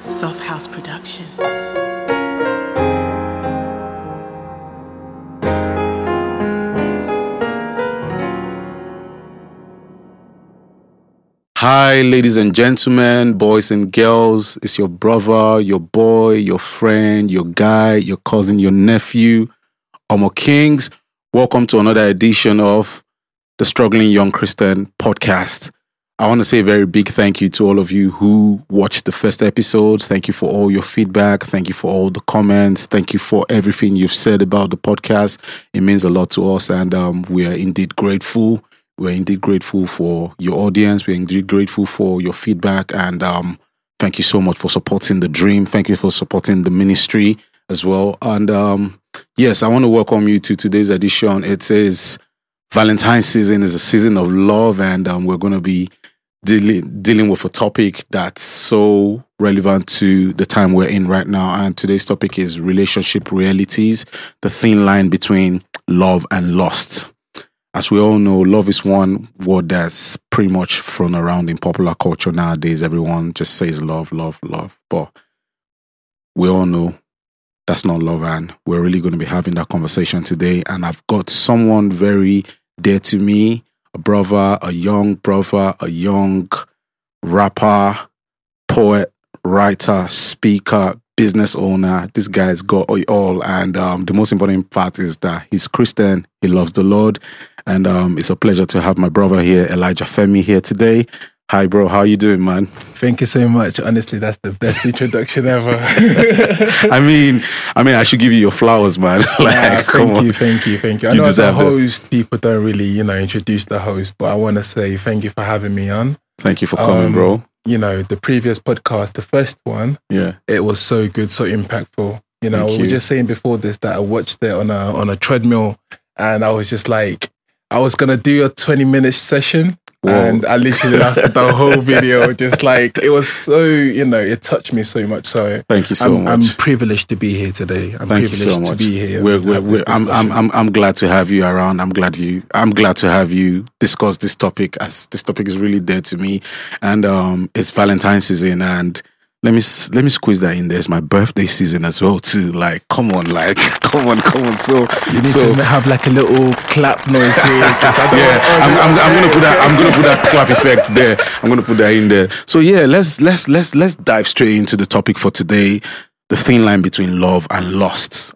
Soft House Productions. Hi, ladies and gentlemen, boys and girls. It's your brother, your boy, your friend, your guy, your cousin, your nephew, Omo Kings. Welcome to another edition of the Struggling Young Christian podcast. I want to say a very big thank you to all of you who watched the first episode. Thank you for all your feedback. Thank you for all the comments. Thank you for everything you've said about the podcast. It means a lot to us, and we are indeed grateful. We're indeed grateful for your audience. We're indeed grateful for your feedback. And thank you so much for supporting the dream. Thank you for supporting the ministry as well. And yes, I want to welcome you to today's edition. It is Valentine's season. It's a season of love. And we're going to be dealing with a topic that's so relevant to the time we're in right now. And today's topic is relationship realities, the thin line between love and lust. As we all know, love is one word that's pretty much thrown around in popular culture nowadays. Everyone just says love, love, love. But we all know that's not love, and we're really going to be having that conversation today. And I've got someone very dear to me, a brother, a young rapper, poet, writer, speaker, business owner. This guy's got it all. And the most important part is that he's Christian. He loves the Lord. And it's a pleasure to have my brother here, Elijah Femi, here today. Hi, bro. How you doing, man? Thank you so much. Honestly, that's the best introduction ever. I mean, I should give you your flowers, man. Thank you. I know as a host, people don't really, introduce the host, but I want to say thank you for having me on. Thank you for coming, bro. The previous podcast, the first one, it was so good, so impactful. We were just saying before this that I watched it on a treadmill, and I was just like, I was gonna do a 20-minute session. Whoa. And I literally lasted the whole video. Just like, it was so, it touched me so much. So thank you so much. I'm privileged to be here today. Thank you so much. To be here. I'm glad to have you around. I'm glad to have you discuss this topic, as this topic is really dear to me. And it's Valentine's season, and let me squeeze that in there. It's my birthday season as well too. Come on. So you need to have like a little clap noise here. I'm gonna put that clap effect there. I'm gonna put that in there. So yeah, let's dive straight into the topic for today: the thin line between love and lust.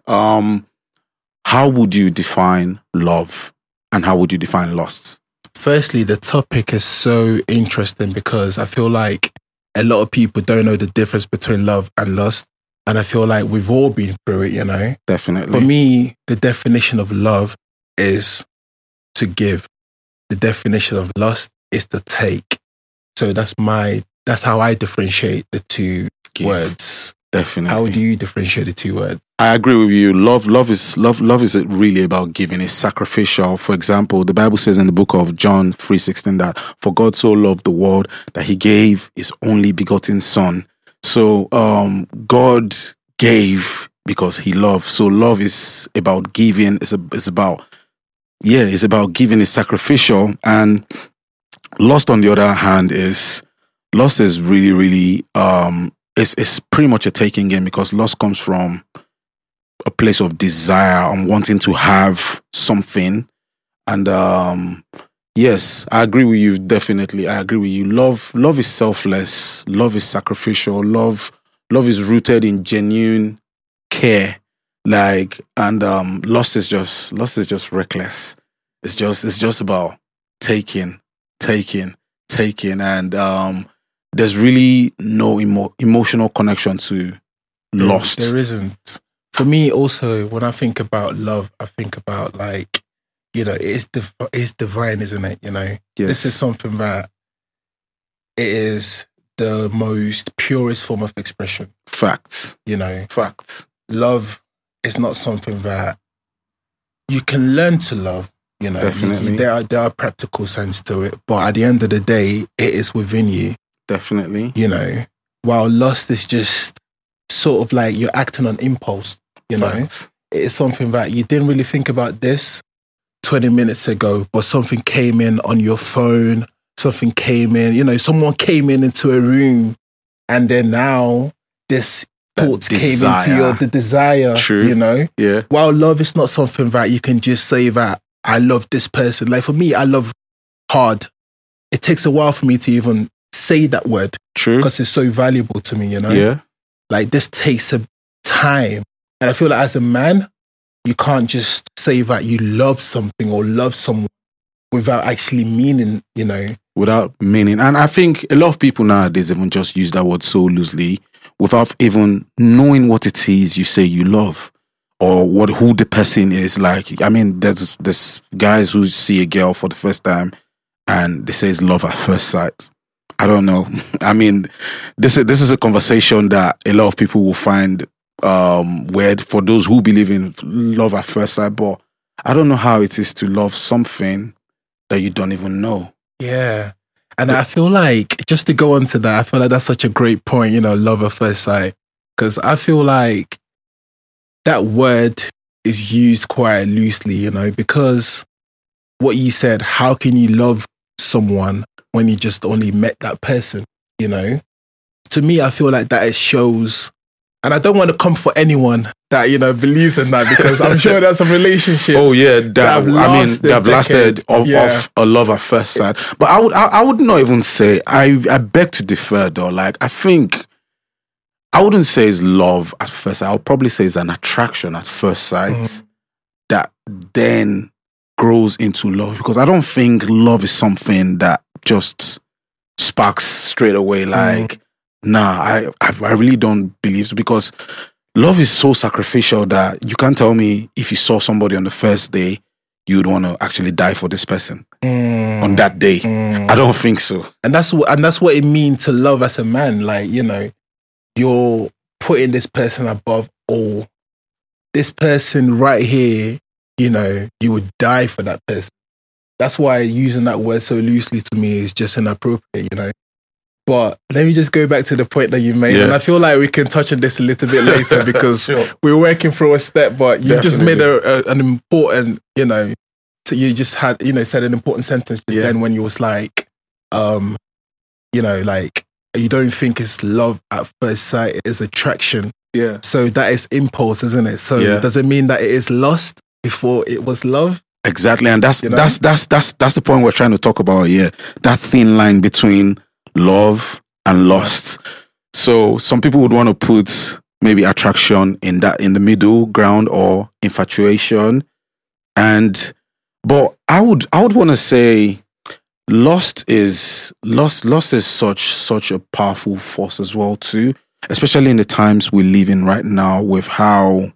How would you define love, and how would you define lust? Firstly, the topic is so interesting because I feel like a lot of people don't know the difference between love and lust. And I feel like we've all been through it, Definitely. For me, the definition of love is to give. The definition of lust is to take. So that's how I differentiate the two words. Definitely. How do you differentiate the two words? I agree with you. Love is really about giving. It's sacrificial. For example, the Bible says in the book of John 3:16 that for God so loved the world that he gave his only begotten son. So God gave because he loved. So love is about giving. It's about giving. It's sacrificial. And lust, on the other hand, is really, really it's pretty much a taking game, because lust comes from a place of desire and wanting to have something. And yes, I agree with you. Definitely, I agree with you. Love is selfless. Love is sacrificial. Love is rooted in genuine care. And lust is just reckless. It's just about taking, and there's really no emotional connection to lust. There isn't. For me, also, when I think about love, I think about it's divine, isn't it? Yes. This is something that it is the most purest form of expression. Facts. Facts. Love is not something that you can learn to love. Definitely. There are practical sense to it, but at the end of the day, it is within you. Definitely. While lust is just sort of like you're acting on impulse. Facts. It is something that you didn't really think about this 20 minutes ago, but something came in on your phone, something came in, someone came into a room, and then now this thoughts came into your, the desire, True. You know? Yeah. While love is not something that you can just say that I love this person. Like for me, I love hard. It takes a while for me to even say that word. True. Because it's so valuable to me, you know? Yeah. Like this takes a time. And I feel like as a man, you can't just say that you love something or love someone without actually meaning, you know. Without meaning. And I think a lot of people nowadays even just use that word so loosely without even knowing what it is you say you love or who the person is. Like, I mean, there's guys who see a girl for the first time and they say it's love at first sight. I don't know. I mean, this is a conversation that a lot of people will find weird for those who believe in love at first sight, but I don't know how it is to love something that you don't even know. Yeah. And I feel like, just to go on to that, I feel like that's such a great point, you know, love at first sight. Because I feel like that word is used quite loosely, you know, because what you said, how can you love someone when you just only met that person, you know? To me, I feel like that it shows, and I don't want to come for anyone that, you know, believes in that, because I'm sure there's some relationships. Oh yeah, they've lasted off a love at first sight. But I would not even say, I beg to differ though. Like, I think I wouldn't say it's love at first sight. I'll probably say it's an attraction at first sight that then grows into love, because I don't think love is something that just sparks straight away. Like, nah, I really don't believe so, because love is so sacrificial that you can't tell me if you saw somebody on the first day, you'd want to actually die for this person on that day. I don't think so. And that's what it means to love as a man. Like, you know, you're putting this person above all. This person right here, you know, you would die for that person. That's why using that word so loosely to me is just inappropriate, you know. But let me just go back to the point that you made. Yeah. And I feel like we can touch on this a little bit later because we're working through a step, but you just made an important, you know, so you just had, you know, said an important sentence just then when you was like, you know, like, you don't think it's love at first sight, it is attraction. Yeah. So that is impulse, isn't it? So does it mean that it is lust before it was love? Exactly. And that's the point we're trying to talk about here. That thin line between love and lust. So some people would want to put maybe attraction in the middle ground, or infatuation. But I would want to say lust is such a powerful force as well too, especially in the times we live in right now, with how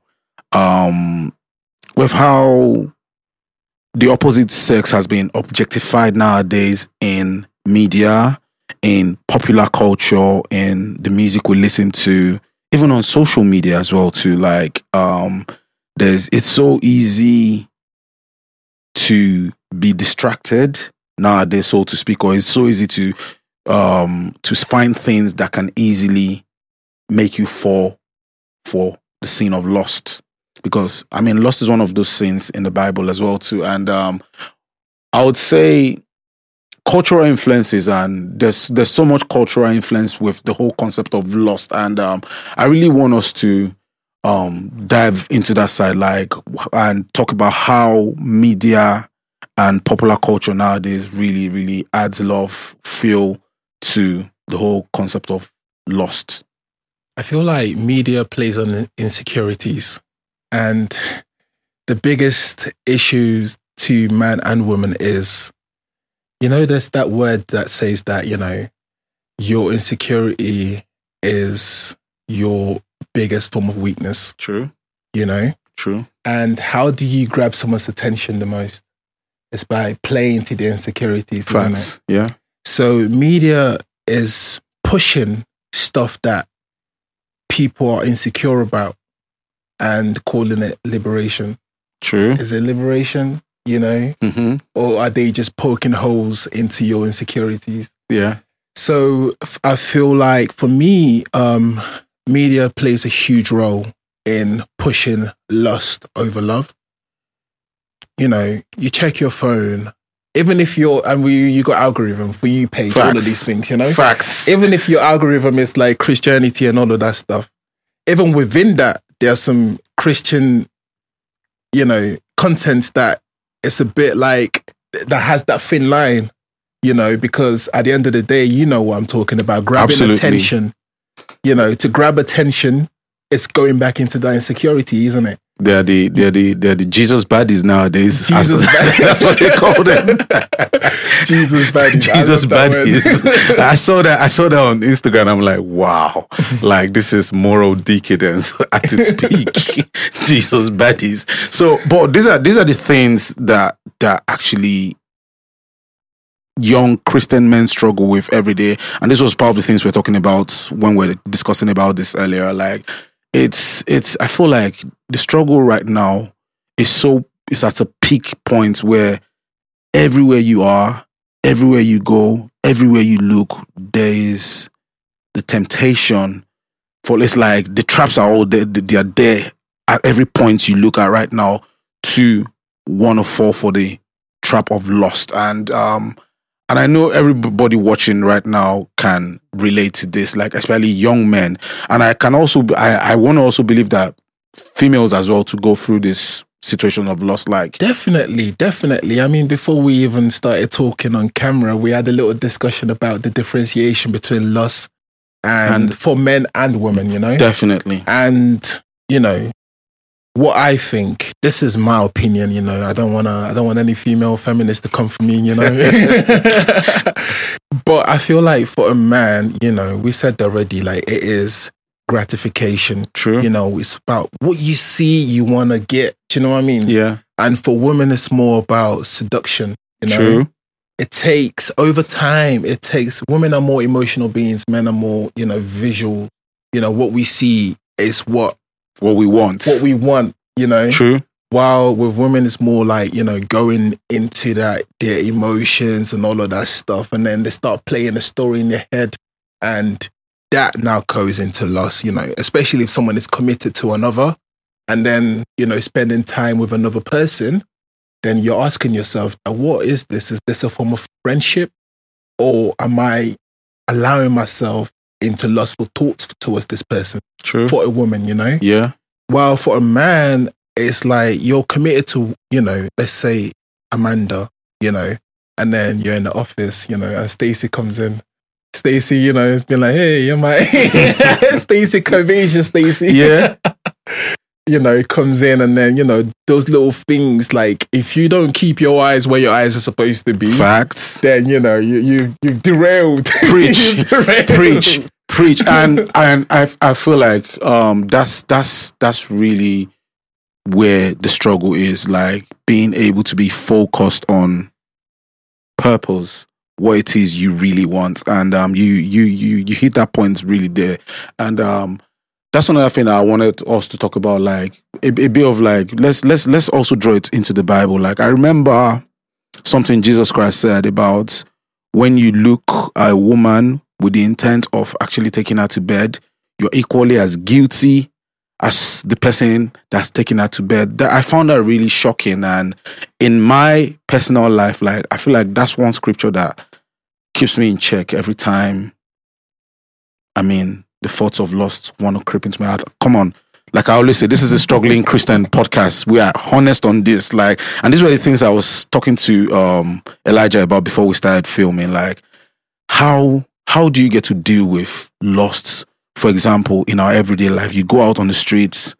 the opposite sex has been objectified nowadays in media, in popular culture, in the music we listen to, even on social media as well too. Like, it's so easy to be distracted nowadays, so to speak, or it's so easy to find things that can easily make you fall for the sin of lust. Because, I mean, lust is one of those sins in the Bible as well too. And I would say cultural influences, and there's so much cultural influence with the whole concept of lust. And I really want us to dive into that side, like, and talk about how media and popular culture nowadays really, really adds a lot of fuel to the whole concept of lust. I feel like media plays on insecurities. And the biggest issues to man and woman is, you know, there's that word that says that, you know, your insecurity is your biggest form of weakness. True. You know? True. And how do you grab someone's attention the most? It's by playing to their insecurities. Facts. Isn't it? Yeah. So media is pushing stuff that people are insecure about and calling it liberation. True. Is it liberation, you know? Mm-hmm. Or are they just poking holes into your insecurities? Yeah. So I feel like for me, media plays a huge role in pushing lust over love. You know, you check your phone even if you got algorithm for you page, Facts. all of these things, you know? Facts. Even if your algorithm is like Christianity and all of that stuff, even within that, there's some Christian, you know, contents that it's a bit like, that has that thin line, you know, because at the end of the day, you know what I'm talking about, grabbing Absolutely. attention, you know, to grab attention, it's going back into that insecurity, isn't it? They're the Jesus baddies nowadays. Jesus baddies. That's what they call them. Jesus baddies. Jesus baddies. I saw that on Instagram. I'm like, wow, like this is moral decadence at its peak. Jesus baddies. So, but these are the things that actually young Christian men struggle with every day, and this was part of the things we're talking about when we're discussing about this earlier. Like, it's I feel like the struggle right now is at a peak point where everywhere you are, everywhere you go, everywhere you look, there is the temptation for, it's like the traps are all there, they are there at every point you look at right now to want to fall for the trap of lust. And I know everybody watching right now can relate to this, like especially young men. And I want to also believe that females as well to go through this situation of lust. Like definitely. I mean, before we even started talking on camera, we had a little discussion about the differentiation between lust and for men and women, you know? Definitely. And, you know, what I think, this is my opinion, you know, I don't want any female feminists to come for me, you know. But I feel like for a man, you know, we said already, like, it is gratification. True. You know, it's about what you see, you want to get. Do you know what I mean? Yeah. And for women, it's more about seduction. You know? True. It takes, over time, women are more emotional beings, men are more, you know, visual. You know, what we see is what we want. What we want, you know? True. While with women, it's more like, you know, going into that, their emotions and all of that stuff. And then they start playing a story in their head. And that now goes into lust, you know, especially if someone is committed to another and then, you know, spending time with another person, then you're asking yourself, what is this? Is this a form of friendship? Or am I allowing myself into lustful thoughts towards this person? True. For a woman, you know? Yeah. While for a man, it's like you're committed to, you know, let's say Amanda, you know, and then you're in the office, you know, and Stacey comes in. Stacey, you know, it's been like, hey, you're my Stacey Curvaceous Stacey. Yeah. You know, comes in and then, you know, those little things, like if you don't keep your eyes where your eyes are supposed to be. Facts. Then, you know, you derailed. Preach. Preach. And I feel like that's really where the struggle is, like being able to be focused on purpose, what it is you really want. And you hit that point really there. And that's another thing that I wanted us to talk about, like a bit of like, let's also draw it into the Bible. Like I remember something Jesus Christ said about when you look at a woman with the intent of actually taking her to bed, you're equally as guilty as the person that's taking her to bed. I found that really shocking. And in my personal life, like I feel like that's one scripture that keeps me in check every time. I mean, the thoughts of lust want to creep into my heart. Come on. Like I always say, this is a struggling Christian podcast. We are honest on this. Like, and these were the things I was talking to Elijah about before we started filming. Like, how do you get to deal with lust? For example, in our everyday life, you go out on the streets.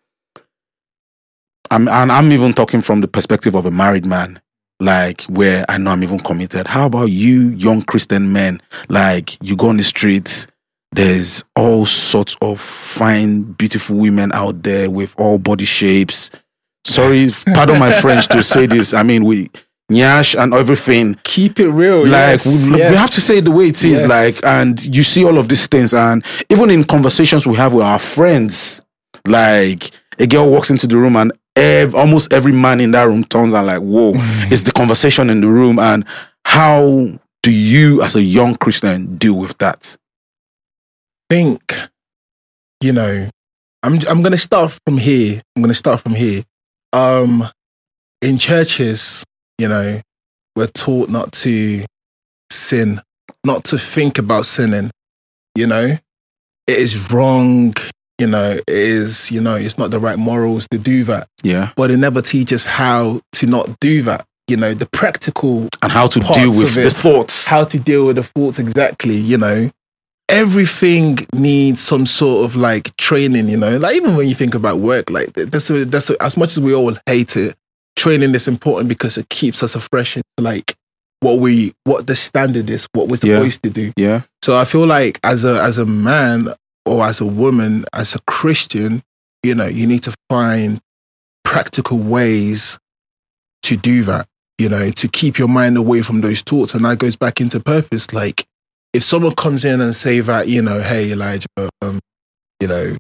I'm even talking from the perspective of a married man, like where I know I'm even committed. How about you, young Christian men? Like you go on the streets, there's all sorts of fine, beautiful women out there with all body shapes. Sorry, pardon my French to say this. I mean, we nyash and everything. Keep it real. Like we have to say it the way it is. Like, and you see all of these things, and even in conversations we have with our friends, like a girl walks into the room and almost every man in that room turns and like, whoa, it's the conversation in the room. And how do you, as a young Christian, deal with that? Think, you know, I'm going to start from here. In churches, you know, we're taught not to sin, not to think about sinning. You know, it is wrong. You know, it is, you know, it's not the right morals to do that. Yeah. But it never teaches how to not do that. You know, the practical and how to deal with the thoughts. How to deal with the thoughts, exactly. You know, everything needs some sort of like training, you know, like even when you think about work, like that's as much as we all hate it, training is important because it keeps us afresh into like what the standard is, what we're supposed to do. Yeah. So I feel like as a man or as a woman, as a Christian, you know, you need to find practical ways to do that, you know, to keep your mind away from those thoughts. And that goes back into purpose. Like if someone comes in and say that, you know, hey, Elijah, you know,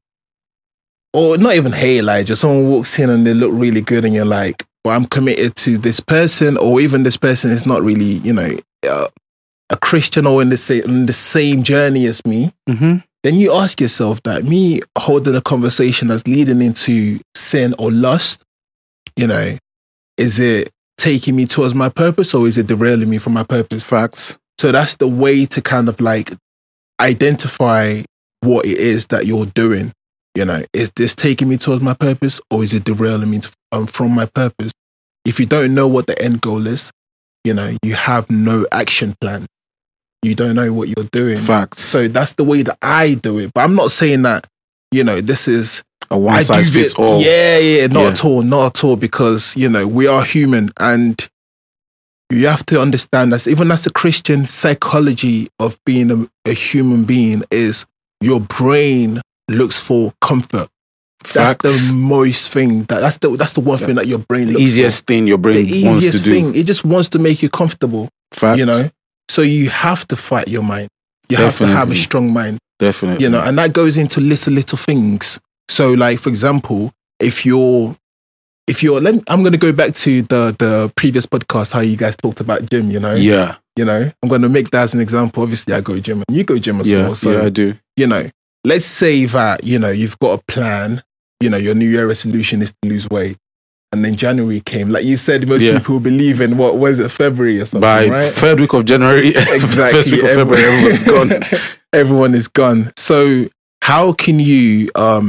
or not even, hey, Elijah, someone walks in and they look really good and you're like, well, I'm committed to this person, or even this person is not really, you know, a Christian or in the same journey as me. Mm-hmm. Then you ask yourself that me holding a conversation that's leading into sin or lust, you know, is it taking me towards my purpose or is it derailing me from my purpose? Facts. So that's the way to kind of like identify what it is that you're doing. You know, is this taking me towards my purpose or is it derailing me from my purpose? If you don't know what the end goal is, you know, you have no action plan. You don't know what you're doing. Facts. So that's the way that I do it. But I'm not saying that, you know, this is a one size fits all. Yeah, not at all. Because, you know, we are human and you have to understand that even as a Christian, psychology of being a human being is your brain looks for comfort. Facts. That's the most thing. That's the one thing that your brain looks for. The easiest thing your brain wants to do. It just wants to make you comfortable. Facts. You know? So you have to fight your mind. You have to have a strong mind. Definitely. You know, and that goes into little things. So like, for example, if you're I'm going to go back to the previous podcast, how you guys talked about gym, you know? Yeah. You know, I'm going to make that as an example. Obviously, I go gym and you go gym as well. So, yeah, I do. You know, let's say that, you know, you've got a plan, you know, your New Year resolution is to lose weight. And then January came. Like you said, most people believe in, what was it, February or something, by right? Third week of January. Exactly. First week of February, everyone's gone. Everyone is gone. So how can you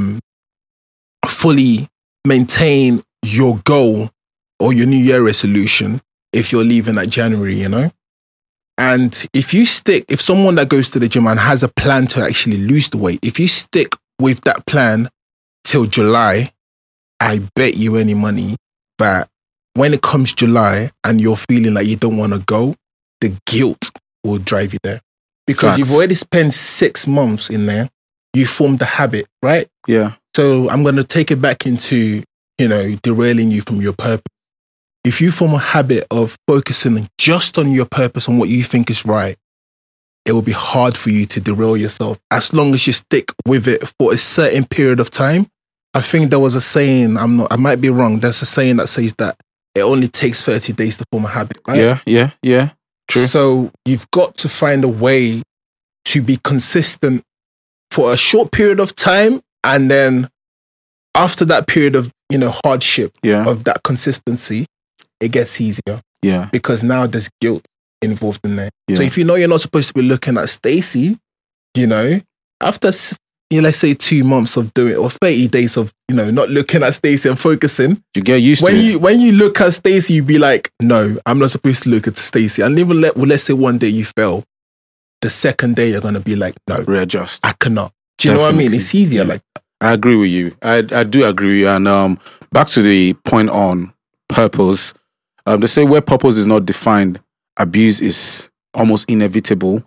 fully maintain your goal or your New Year resolution if you're leaving at January, you know? And if someone that goes to the gym and has a plan to actually lose the weight, if you stick with that plan till July, I bet you any money that when it comes July and you're feeling like you don't want to go, the guilt will drive you there. Because you've already spent 6 months in there. You formed the habit, right? Yeah. So I'm going to take it back into, you know, derailing you from your purpose. If you form a habit of focusing just on your purpose, on what you think is right, it will be hard for you to derail yourself. As long as you stick with it for a certain period of time. I think there was a saying, I might be wrong. There's a saying that says that it only takes 30 days to form a habit, right? Yeah. True. So you've got to find a way to be consistent for a short period of time. And then after that period of, you know, hardship, of that consistency, it gets easier. Yeah. Because now there's guilt involved in there. Yeah. So if you know you're not supposed to be looking at Stacey, you know, after, you know, let's say 2 months of doing, or 30 days of, you know, not looking at Stacey and focusing, you get used to it. When you look at Stacey, you be like, no, I'm not supposed to look at Stacey. And even let's say one day you fail, the second day you're going to be like, no, readjust. I cannot. Do you know what I mean? It's easier like that. I agree with you. I do agree with you. And back to the point on purpose, they say where purpose is not defined, abuse is almost inevitable.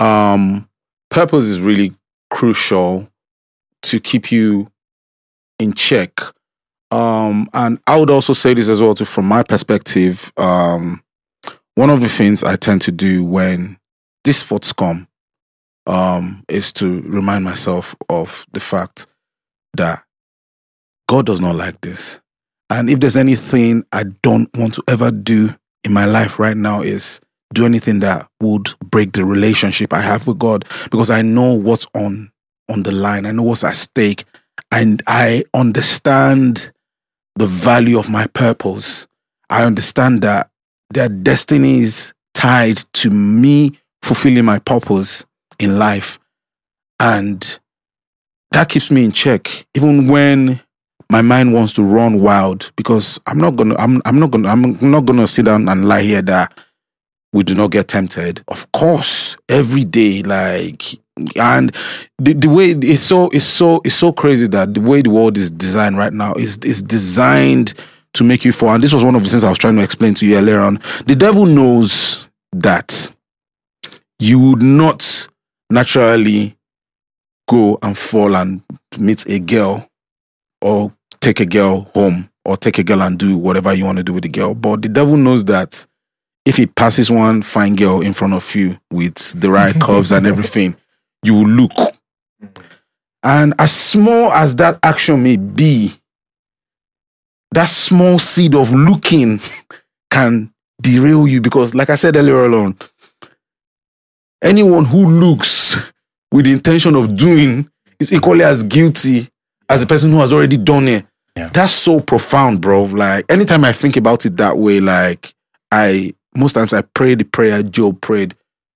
Purpose is really crucial to keep you in check. And I would also say this as well, too, from my perspective. One of the things I tend to do when these thoughts come is to remind myself of the fact that God does not like this. And if there's anything I don't want to ever do in my life right now is do anything that would break the relationship I have with God, because I know what's on the line. I know what's at stake. And I understand the value of my purpose. I understand that their destinies tied to me fulfilling my purpose in life. And that keeps me in check, even when my mind wants to run wild, because I'm not gonna sit down and lie here that we do not get tempted. Of course, every day, and the way it's so crazy that the way the world is designed right now is designed to make you fall. And this was one of the things I was trying to explain to you earlier on. The devil knows that you would not naturally go and fall and meet a girl or take a girl home or take a girl and do whatever you want to do with the girl. But the devil knows that if he passes one fine girl in front of you with the right curves and everything, you will look. And as small as that action may be, that small seed of looking can derail you, because like I said earlier on, anyone who looks with the intention of doing is equally as guilty as the person who has already done it. Yeah. That's so profound, bro. Like, anytime I think about it that way, like, most times I pray the prayer Job prayed.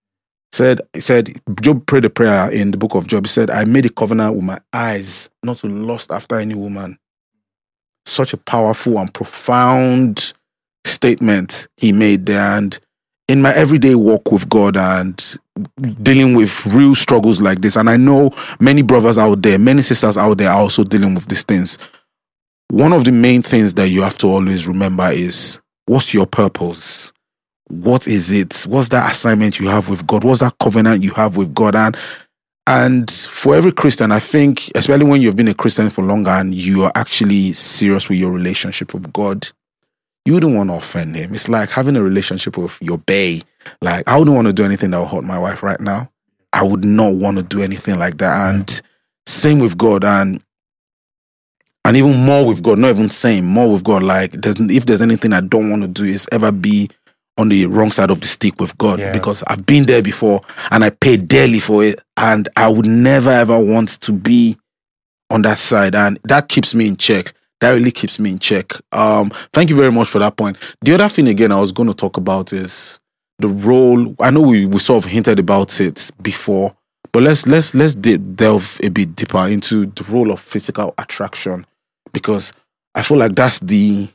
Job prayed a prayer in the book of Job. He said, I made a covenant with my eyes not to lust after any woman. Such a powerful and profound statement he made there. And in my everyday walk with God and dealing with real struggles like this, and I know many brothers out there, many sisters out there are also dealing with these things, one of the main things that you have to always remember is, what's your purpose? What is it? What's that assignment you have with God? What's that covenant you have with God? And for every Christian, I think, especially when you've been a Christian for longer and you are actually serious with your relationship with God, you wouldn't want to offend him. It's like having a relationship with your bae. Like, I wouldn't want to do anything that will hurt my wife right now. I would not want to do anything like that. And same with God, and even more with God, not even same, more with God. Like, if there's anything I don't want to do, is ever be on the wrong side of the stick with God, because I've been there before and I paid dearly for it, and I would never ever want to be on that side. And that keeps me in check. That really keeps me in check. Thank you very much for that point. The other thing again I was going to talk about is the role. I know we sort of hinted about it before, but let's delve a bit deeper into the role of physical attraction, because I feel like that's the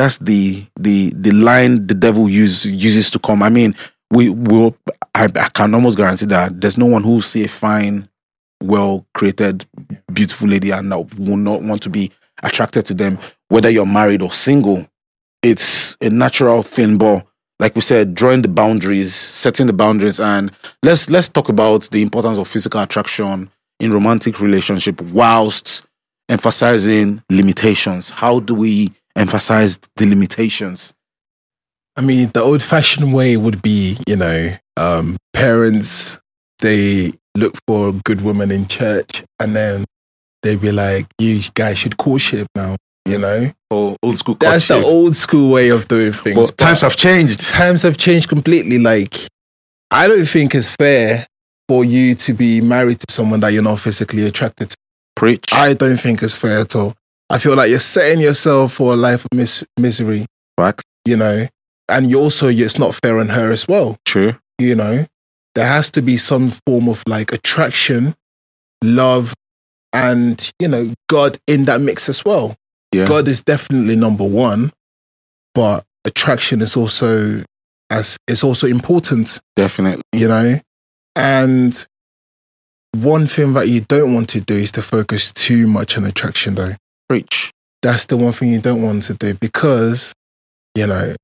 line the devil uses to come. I mean, I can almost guarantee that there's no one who will see a fine, well-created, beautiful lady and will not want to be attracted to them, whether you're married or single. It's a natural thing, but like we said, drawing the boundaries, setting the boundaries, and let's talk about the importance of physical attraction in romantic relationship whilst emphasizing limitations. How do we emphasize the limitations? I mean, the old-fashioned way would be, parents, they look for a good woman in church, and then they'd be like, you guys should courtship now, Oh, old school courtship. That's the old school way of doing things. But times have changed. Times have changed completely. Like, I don't think it's fair for you to be married to someone that you're not physically attracted to. Preach. I don't think it's fair at all. I feel like you're setting yourself for a life of misery. Fact. And it's not fair on her as well. True. There has to be some form of like attraction, love, and, God in that mix as well. Yeah. God is definitely number one, but attraction is also important. Definitely. And one thing that you don't want to do is to focus too much on attraction, though. Preach. That's the one thing you don't want to do, because, let's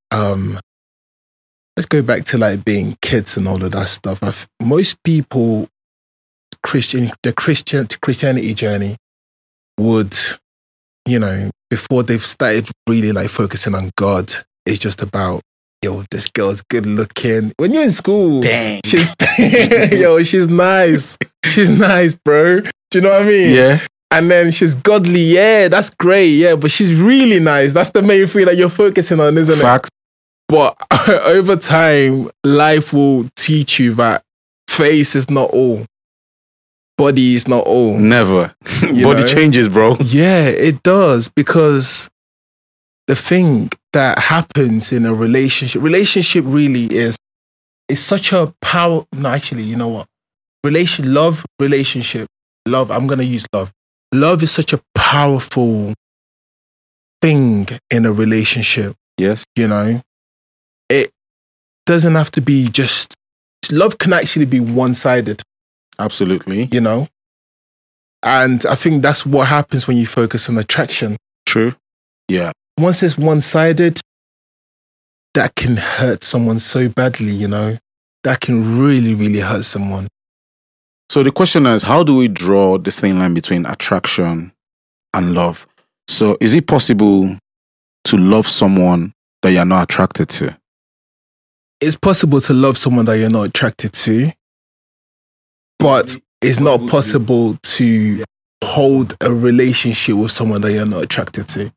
go back to like being kids and all of that stuff. Most people, the Christianity journey would, before they've started really like focusing on God, it's just about, this girl's good looking. When you're in school, bang. She's nice. She's nice, bro. Do you know what I mean? Yeah. And then she's godly. Yeah, that's great. Yeah, but she's really nice. That's the main thing that you're focusing on, isn't Fact. it? But over time, life will teach you that face is not all. Body is not all. Never. Body changes, bro. Yeah, it does. Because the thing that happens in a relationship. Relationship really is such a power. No, actually, you know what? Relationship. Love. I'm gonna use love. Love is such a powerful thing in a relationship. Yes. You know, it doesn't have to be just. Love can actually be one-sided. Absolutely. You know, and I think that's what happens when you focus on attraction. True. Yeah. Once it's one-sided, that can hurt someone so badly, you know. That can really, really hurt someone. So the question is, how do we draw the thin line between attraction and love? So is it possible to love someone that you're not attracted to? It's possible to love someone that you're not attracted to, but it's not possible to hold a relationship with someone that you're not attracted to.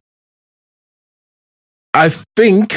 I think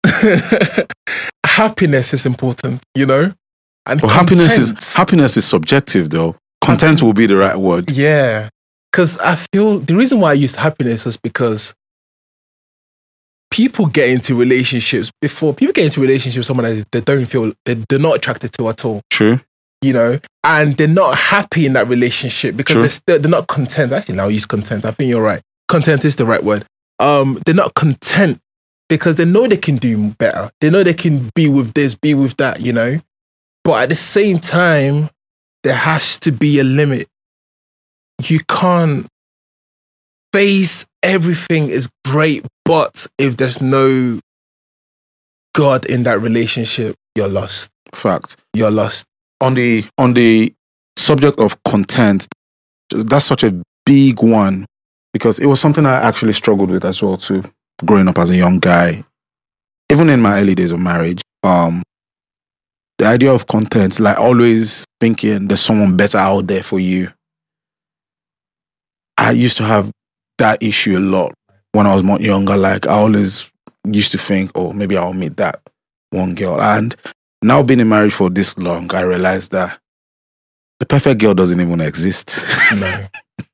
happiness is important, you know? And happiness is subjective though. Content will be the right word. Yeah. Because I feel the reason why I used happiness was because people get into relationships with someone that they don't feel, they're not attracted to at all. True. You know, and they're not happy in that relationship because they're not content. Actually, I'll use content. I think you're right. Content is the right word. They're not content because they know they can do better. They know they can be with this, be with that, you know. But at the same time, there has to be a limit. You can't face everything is great, but if there's no God in that relationship, you're lost. Fact. You're lost. On the subject of content, that's such a big one because it was something I actually struggled with as well too, growing up as a young guy. Even in my early days of marriage, the idea of content, like always thinking there's someone better out there for you. I used to have that issue a lot when I was more younger. Like I always used to think, oh, maybe I'll meet that one girl. And now being in marriage for this long, I realized that the perfect girl doesn't even exist. No.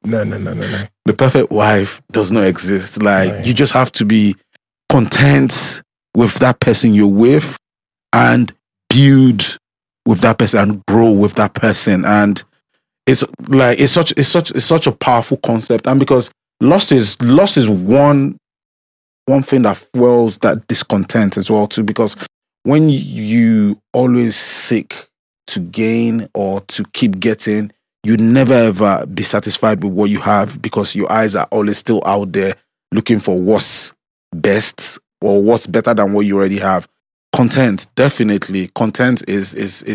The perfect wife does not exist. Like you just have to be content with that person you're with and build with that person and grow with that person. And it's such a powerful concept. And because loss is one thing that fuels that discontent as well too, because when you always seek to gain or to keep getting, you never ever be satisfied with what you have because your eyes are always still out there looking for what's best or what's better than what you already have. Content, definitely. Content is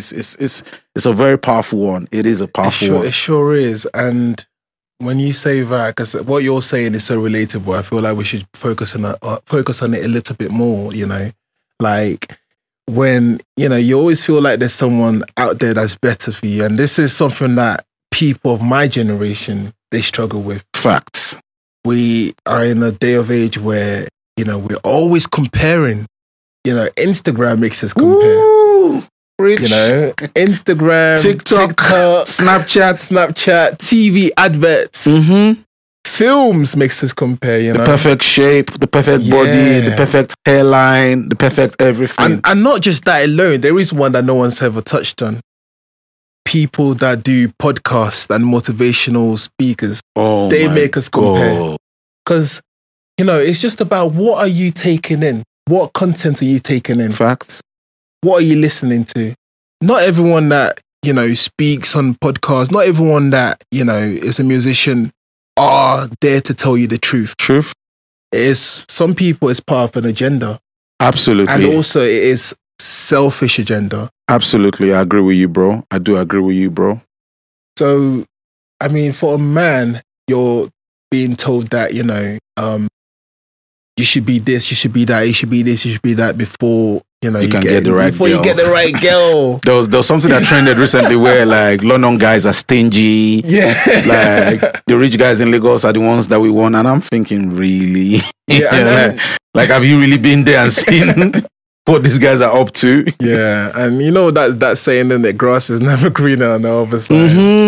a very powerful one. It is a powerful one. It sure is. And when you say that, because what you're saying is so relatable, I feel like we should focus on it a little bit more, you know? Like when, you know, you always feel like there's someone out there that's better for you. And this is something that people of my generation, they struggle with. Facts. We are in a day of age where, you know, we're always comparing. You know, Instagram makes us compare. Ooh, rich. You know, Instagram, TikTok, Snapchat, TV adverts, films makes us compare. You know, the perfect shape, the perfect body, the perfect hairline, the perfect everything. And not just that alone. There is one that no one's ever touched on. People that do podcasts and motivational speakers. Oh, they make us compare. Because, you know, it's just about what are you taking in? What content are you taking in? Facts. What are you listening to? Not everyone that, you know, speaks on podcasts, not everyone that, you know, is a musician are there to tell you the truth. Some people it's part of an agenda. Absolutely. And also it is selfish agenda. Absolutely. I agree with you, bro. I do agree with you, bro. So, I mean, for a man, you're being told that, you know, you should be this, you should be that, you should be this, you should be that before, you know, you can get the right before girl. You get the right girl. There was something that trended recently where like London guys are stingy. Yeah. Like the rich guys in Lagos are the ones that we want. And I'm thinking, really? Yeah. Like, have you really been there and seen what these guys are up to? Yeah. And you know that saying then that grass is never greener on the other side.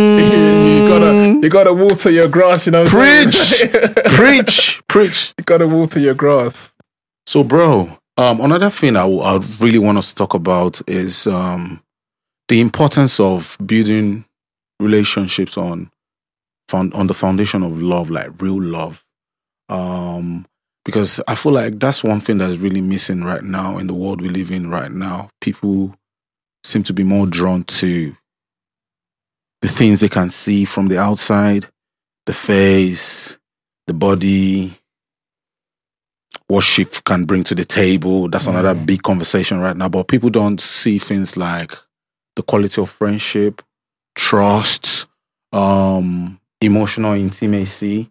You gotta water your grass, you know what I'm saying? Preach. You gotta water your grass. So, bro, another thing I really want us to talk about is the importance of building relationships on the foundation of love, like real love. Because I feel like that's one thing that's really missing right now in the world we live in right now. People seem to be more drawn to the things they can see from the outside, the face, the body, what she can bring to the table. That's another big conversation right now. But people don't see things like the quality of friendship, trust, emotional intimacy.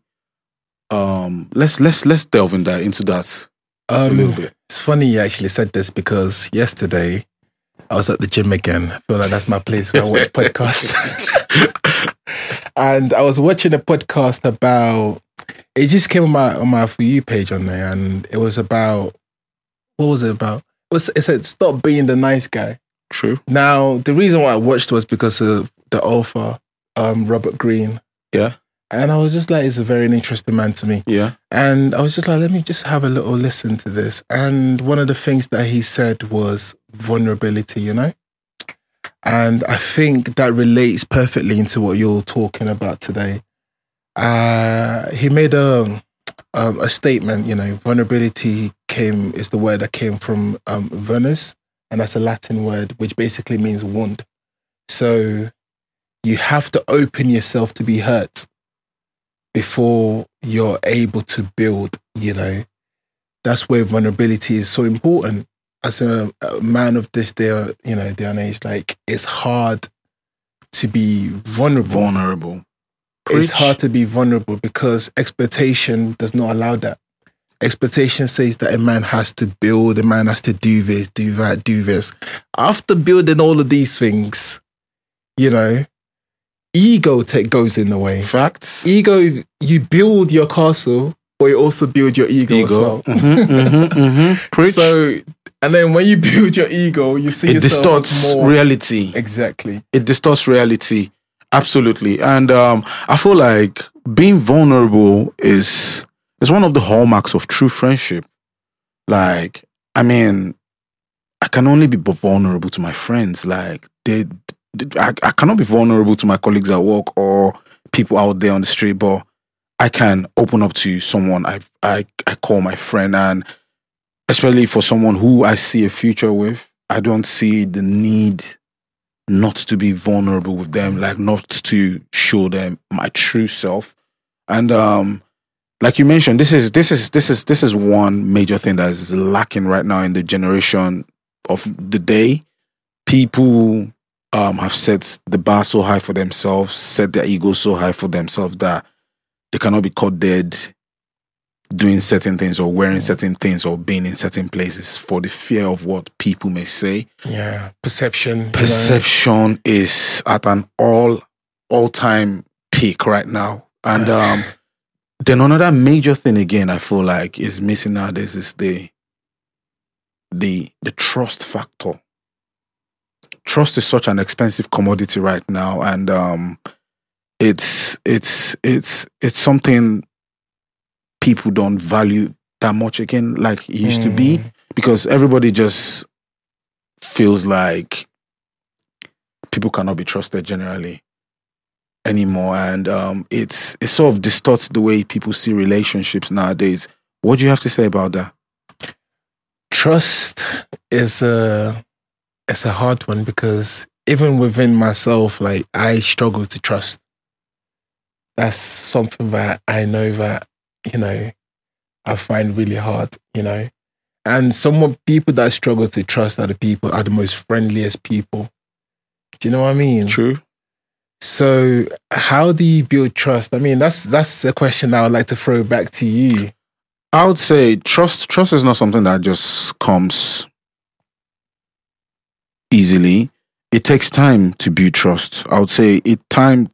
Let's delve into that a little bit. It's funny you actually said this because yesterday I was at the gym again. I feel like that's my place where I watch podcasts. And I was watching a podcast about, it just came on my For You page on there, and it was about, what was it about? It said, stop being the nice guy. True. Now, the reason why I watched was because of the author, Robert Greene. Yeah. And I was just like, he's a very interesting man to me. Yeah. And I was just like, let me just have a little listen to this. And one of the things that he said was vulnerability, you know? And I think that relates perfectly into what you're talking about today. He made a statement, you know, vulnerability is the word that came from vernus, and that's a Latin word, which basically means wound. So you have to open yourself to be hurt before you're able to build, you know. That's where vulnerability is so important. As a man of this day, you know, day and age, like, it's hard to be vulnerable. It's hard to be vulnerable because expectation does not allow that. Expectation says that a man has to build, a man has to do this, do that, do this. After building all of these things, you know, ego goes in the way. Facts. Ego, you build your castle, but you also build your ego. As well. Preach. So, and then when you build your ego, you see it distorts reality. Exactly. It distorts reality. Absolutely. And I feel like being vulnerable is one of the hallmarks of true friendship. Like, I mean, I can only be vulnerable to my friends. Like, I cannot be vulnerable to my colleagues at work or people out there on the street, but I can open up to someone I call my friend. And especially for someone who I see a future with, I don't see the need not to be vulnerable with them, like not to show them my true self. And like you mentioned, this is one major thing that is lacking right now in the generation of the day. People have set the bar so high for themselves, set their ego so high for themselves that they cannot be caught dead doing certain things or wearing certain things or being in certain places for the fear of what people may say. Yeah, perception. Perception is at an all-time peak right now. And then another major thing again I feel like is missing nowadays is the trust factor. Trust is such an expensive commodity right now, and it's something people don't value that much again, like it used to be, because everybody just feels like people cannot be trusted generally anymore, and it sort of distorts the way people see relationships nowadays. What do you have to say about that? Trust is it's a hard one because even within myself, like, I struggle to trust. That's something that I know that, you know, I find really hard, you know. And people that struggle to trust are the most friendliest people. Do you know what I mean? True. So how do you build trust? I mean, that's the question I would like to throw back to you. I would say trust is not something that just comes easily. It takes time to build trust. I would say time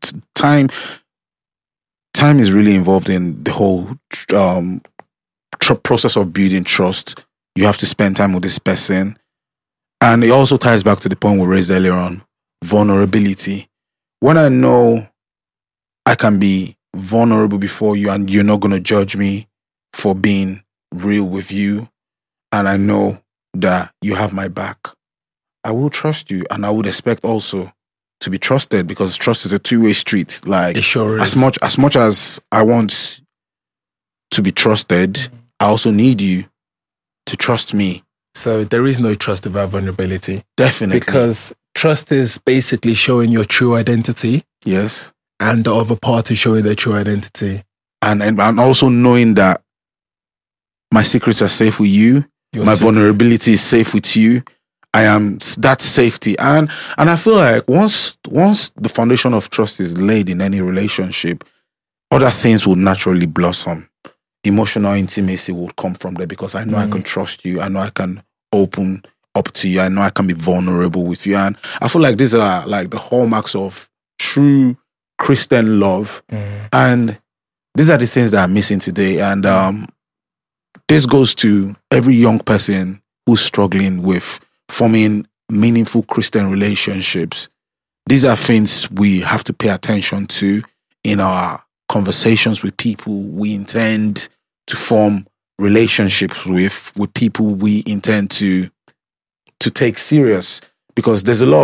is really involved in the whole process of building trust. You have to spend time with this person. And it also ties back to the point we raised earlier on, vulnerability. When I know I can be vulnerable before you and you're not going to judge me for being real with you, and I know that you have my back, I will trust you, and I would expect also to be trusted, because trust is a two-way street. Like, it sure is. As much as I want to be trusted, I also need you to trust me. So there is no trust without vulnerability. Definitely. Because trust is basically showing your true identity. Yes. And the other party showing their true identity. And also knowing that my secrets are safe with you. My vulnerability is safe with you. I am that safety. And I feel like once the foundation of trust is laid in any relationship, other things will naturally blossom. Emotional intimacy will come from there, because I know I can trust you. I know I can open up to you. I know I can be vulnerable with you. And I feel like these are like the hallmarks of true Christian love. And these are the things that are missing today. And this goes to every young person who's struggling with forming meaningful Christian relationships. These are things we have to pay attention to in our conversations with people we intend to form relationships with people we intend to take serious, because there's a lot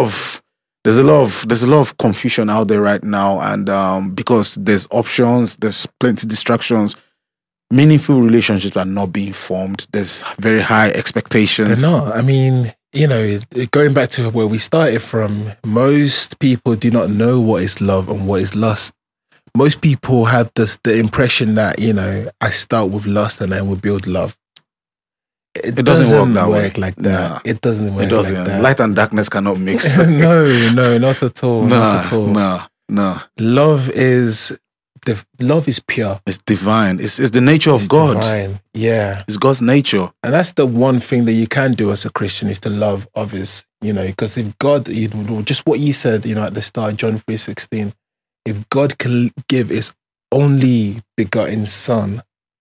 of confusion out there right now, and because there's options, there's plenty of distractions. Meaningful relationships are not being formed. There's very high expectations. They're not. I mean, going back to where we started from, most people do not know what is love and what is lust. Most people have the impression that, I start with lust and then we build love. It doesn't work like that. Nah, it doesn't work like that. Light and darkness cannot mix. No, not at all. Not at all. No. Love is pure. It's divine. It's the nature of God. Divine. Yeah. It's God's nature. And that's the one thing that you can do as a Christian, is to love others, because if God, just what you said, at the start, John 3:16, if God can give his only begotten son,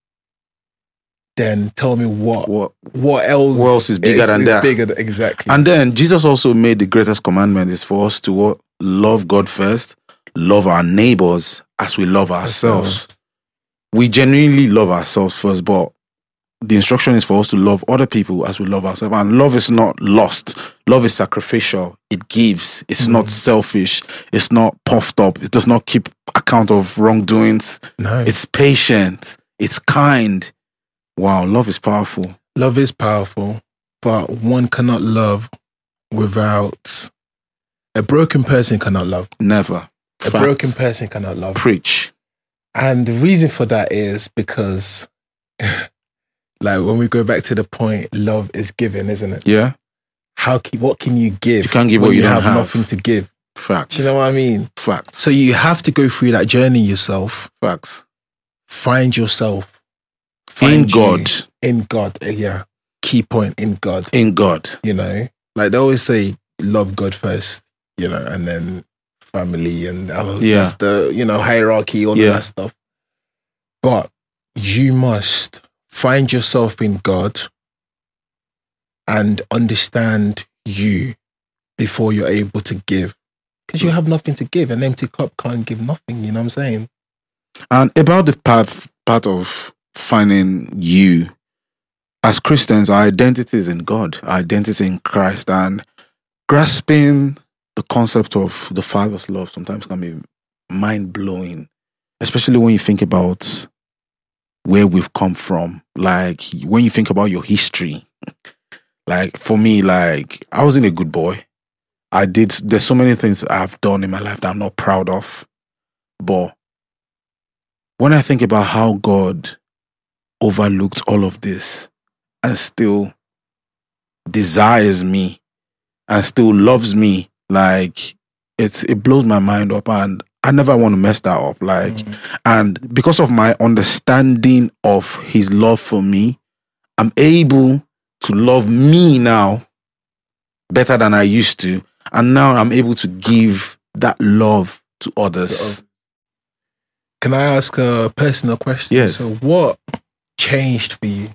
then tell me what else is bigger than that? Exactly. And then Jesus also made the greatest commandment is for us to love God first, love our neighbors as we love ourselves. We genuinely love ourselves first, but the instruction is for us to love other people as we love ourselves. And love is not lust. Love is sacrificial. It gives. It's not selfish. It's not puffed up. It does not keep account of wrongdoings. No. It's patient. It's kind. Wow, love is powerful. Love is powerful, but one cannot love without... A broken person cannot love. Never. A broken person cannot love. Preach. And the reason for that is because, like, when we go back to the point, love is given, isn't it? Yeah. What can you give? You can't give what you don't have. Nothing to give. Facts. Do you know what I mean? Facts. So you have to go through that journey yourself. Facts. Find yourself. In God. In God, yeah. Key point, in God. In God. Like they always say, love God first, and then family and there's the, hierarchy, all of that stuff. But you must find yourself in God and understand you before you're able to give. Because you have nothing to give. An empty cup can't give nothing, you know what I'm saying? And about the part of finding you, as Christians, our identity is in God, our identity in Christ, and grasping the concept of the Father's love sometimes can be mind-blowing, especially when you think about where we've come from. Like, when you think about your history. Like, for me, like, I wasn't a good boy. There's so many things I've done in my life that I'm not proud of. But when I think about how God overlooked all of this and still desires me and still loves me, like, it blows my mind up, and I never want to mess that up. Like, and because of my understanding of his love for me, I'm able to love me now better than I used to. And now I'm able to give that love to others. Can I ask a personal question? Yes. So what changed for you?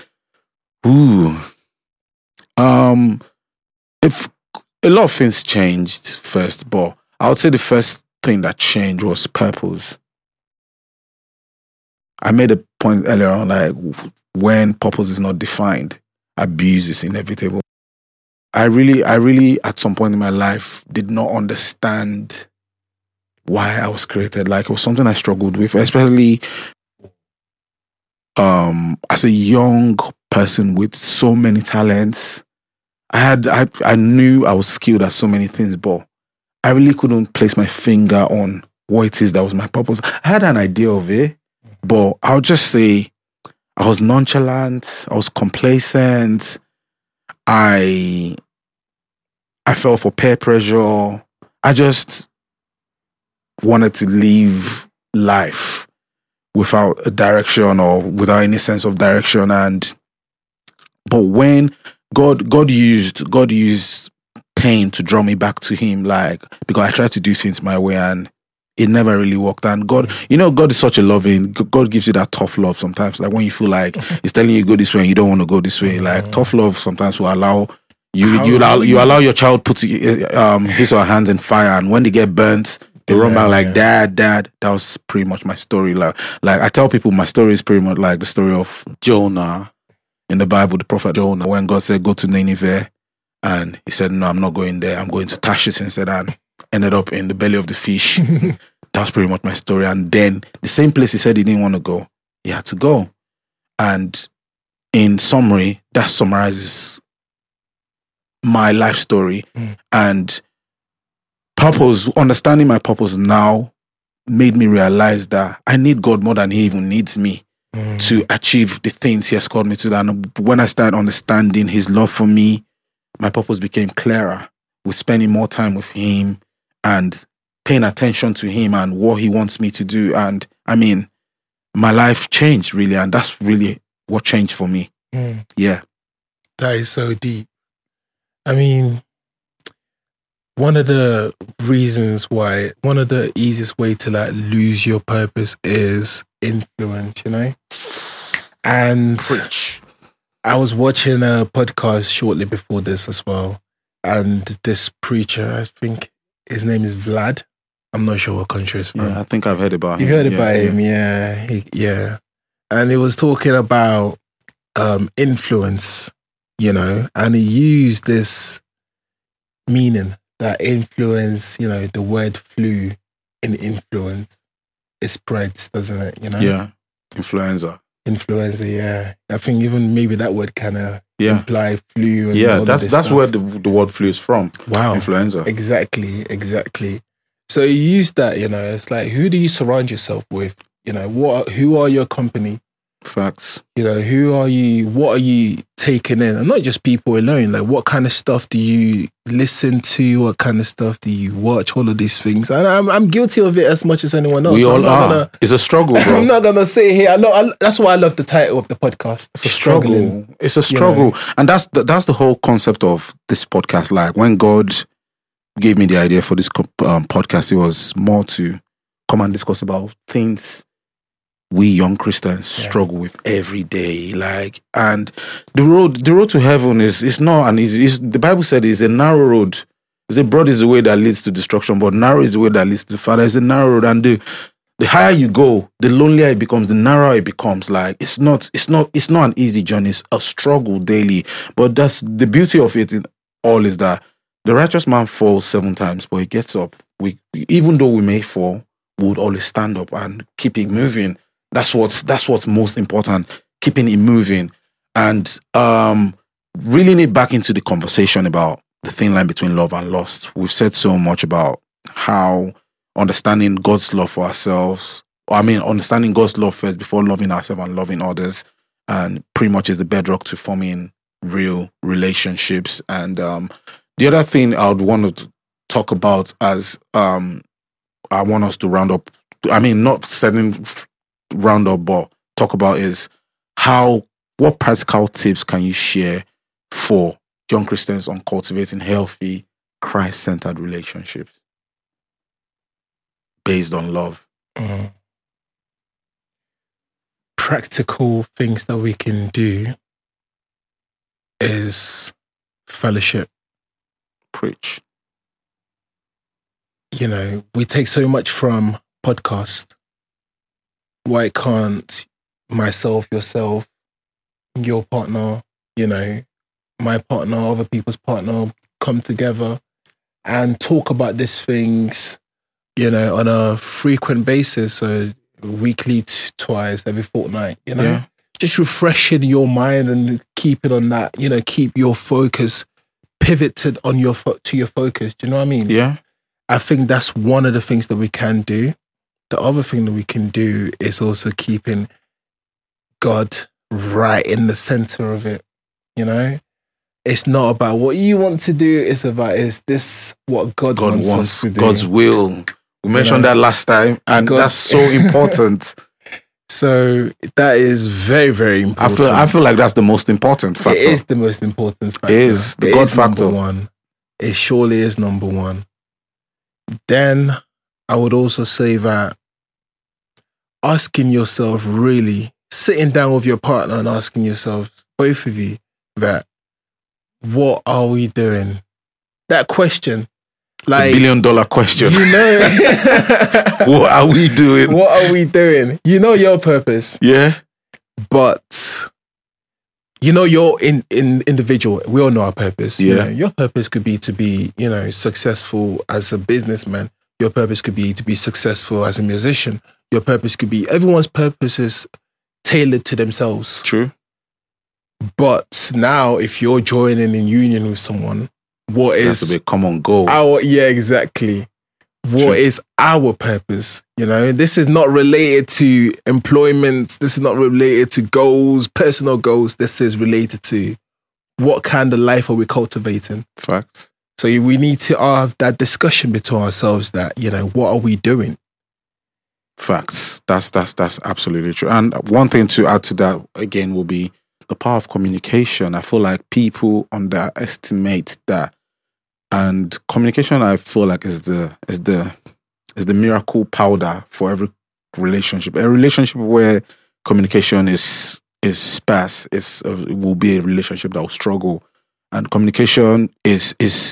If a lot of things changed first, but I would say the first thing that changed was purpose. I made a point earlier on, like, when purpose is not defined, abuse is inevitable. I really, at some point in my life, did not understand why I was created. Like, it was something I struggled with, especially as a young person with so many talents. I knew I was skilled at so many things, but I really couldn't place my finger on what it is that was my purpose. I had an idea of it, but I'll just say I was nonchalant, I was complacent, I fell for peer pressure. I just wanted to live life without a direction or without any sense of direction. But when God used pain to draw me back to Him, like, because I tried to do things my way and it never really worked. And God is such a loving. God gives you that tough love sometimes. Like when you feel like He's telling you go this way and you don't want to go this way. Like tough love sometimes will allow you allow your child put his or her hands in fire, and when they get burnt, they run back like, Dad. That was pretty much my story. Like I tell people, my story is pretty much like the story of Jonah in the Bible, the prophet Jonah, when God said, go to Nineveh, and he said, no, I'm not going there. I'm going to Tarshish instead, and ended up in the belly of the fish. That was pretty much my story. And then the same place he said he didn't want to go, he had to go. And in summary, that summarizes my life story. And purpose, understanding my purpose now made me realize that I need God more than He even needs me to achieve the things He has called me to. And when I started understanding His love for me, my purpose became clearer, with spending more time with Him and paying attention to Him and what He wants me to do. And I mean, my life changed really, and that's really what changed for me. Yeah. That is so deep. I mean, one of the easiest way to like lose your purpose is influence, you know? And I was watching a podcast shortly before this as well. And this preacher, I think his name is Vlad. I'm not sure what country he's from. Yeah, I think I've heard about him. You heard about him, yeah. And he was talking about influence, you know, and he used this meaning that influence, you know, the word flew in influence. It spreads, doesn't it? You know? Yeah. Influenza, yeah. I think even maybe that word kind of imply flu. And that's where the word flu is from. Wow. Influenza. Exactly. So you use that, you know, it's like, who do you surround yourself with? You know, who are your company? Facts. You know, who are you? What are you taking in? And not just people alone. Like, what kind of stuff do you listen to? What kind of stuff do you watch? All of these things. And I'm guilty of it as much as anyone else. We all are. It's a struggle, bro. I'm not gonna say here. That's why I love the title of the podcast. It's a struggle. It's a struggle, you know? And that's the whole concept of this podcast. Like when God gave me the idea for this podcast, it was more to come and discuss about things we young Christians struggle with every day. Like, and the road to heaven is not an easy. The Bible said it's a narrow road. It's a broad is the way that leads to destruction, but narrow is the way that leads to the Father. It's a narrow road, and the higher you go, the lonelier it becomes, the narrower it becomes. Like it's not an easy journey. It's a struggle daily. But that's the beauty of it. In all is that the righteous man falls 7 times, but he gets up. Even though we may fall, we would always stand up and keep it moving. That's what's most important, keeping it moving. And reeling it back into the conversation about the thin line between love and lust. We've said so much about how understanding God's love for ourselves, understanding God's love first before loving ourselves and loving others, and pretty much is the bedrock to forming real relationships. And the other thing I would want to talk about as I want us to round up, not setting round up, but talk about is what practical tips can you share for young Christians on cultivating healthy, Christ-centered relationships based on love? Practical things that we can do is fellowship. Preach. You know, we take so much from podcast. Why can't myself, yourself, your partner, you know, my partner, other people's partner, come together and talk about these things, you know, on a frequent basis. So weekly, twice, every fortnight, you know. Yeah. Just refreshing your mind and keeping on that, you know, keep your focus pivoted on your to your focus. Do you know what I mean? Yeah. I think that's one of the things that we can do. The other thing that we can do is also keeping God right in the center of it. You know, it's not about what you want to do. It's about, is this what God wants us to do? God's will. We mentioned that last time, and that's so important. So that is very, very important. I feel like that's the most important factor. It is the most important factor. It is the God factor. Number one. It surely is number one. Then I would also say that asking yourself, really sitting down with your partner and asking yourself, both of you, that what are we doing? That question. Like, $1 billion question. You know, what are we doing? What are we doing? You know your purpose. Yeah. But you know your individual. We all know our purpose. Yeah. You know, your purpose could be to be, you know, successful as a businessman. Your purpose could be to be successful as a musician. Your purpose could be, everyone's purpose is tailored to themselves. True. But now if you're joining in union with someone, what is... That's a bit common goal. Yeah, exactly. What is our purpose? You know, this is not related to employment. This is not related to goals, personal goals. This is related to what kind of life are we cultivating? Facts. So we need to have that discussion between ourselves that, you know, what are we doing? Facts. That's absolutely true. And one thing to add to that, again, will be the power of communication. I feel like people underestimate that. And communication, I feel like, is the miracle powder for every relationship. A relationship where communication is sparse, it will be a relationship that will struggle. And communication is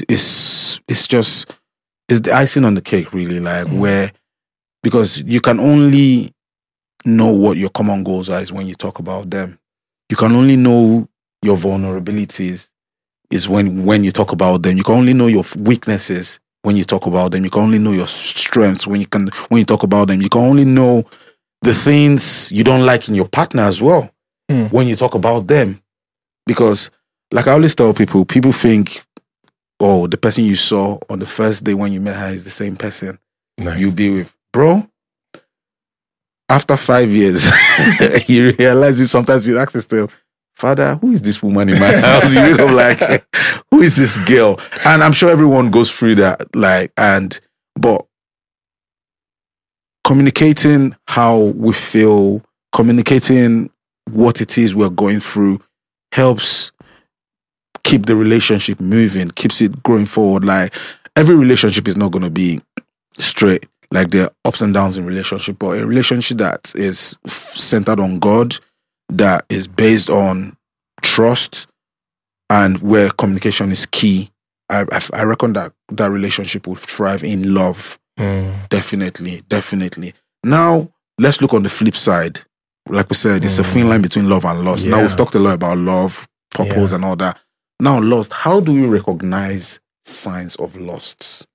the icing on the cake, really. Like where, because you can only know what your common goals are is when you talk about them. You can only know your vulnerabilities is when you talk about them. You can only know your weaknesses when you talk about them. You can only know your strengths when you talk about them. You can only know the things you don't like in your partner as well when you talk about them. Because, like I always tell people think, oh, the person you saw on the first day when you met her is the same person you'll be with. Bro, after 5 years, you realize it. Sometimes you ask yourself, Father, who is this woman in my house? You know, like, who is this girl? And I'm sure everyone goes through that. But communicating how we feel, communicating what it is we're going through helps keep the relationship moving, keeps it growing forward. Like, every relationship is not going to be straight. Like, there are ups and downs in relationship, but a relationship that is centered on God, that is based on trust, and where communication is key, I reckon that relationship will thrive in love. Definitely. Now, let's look on the flip side. Like we said, it's a thin line between love and lust. Now, we've talked a lot about love, purpose, and all that. Now, lust, how do we recognize signs of lusts?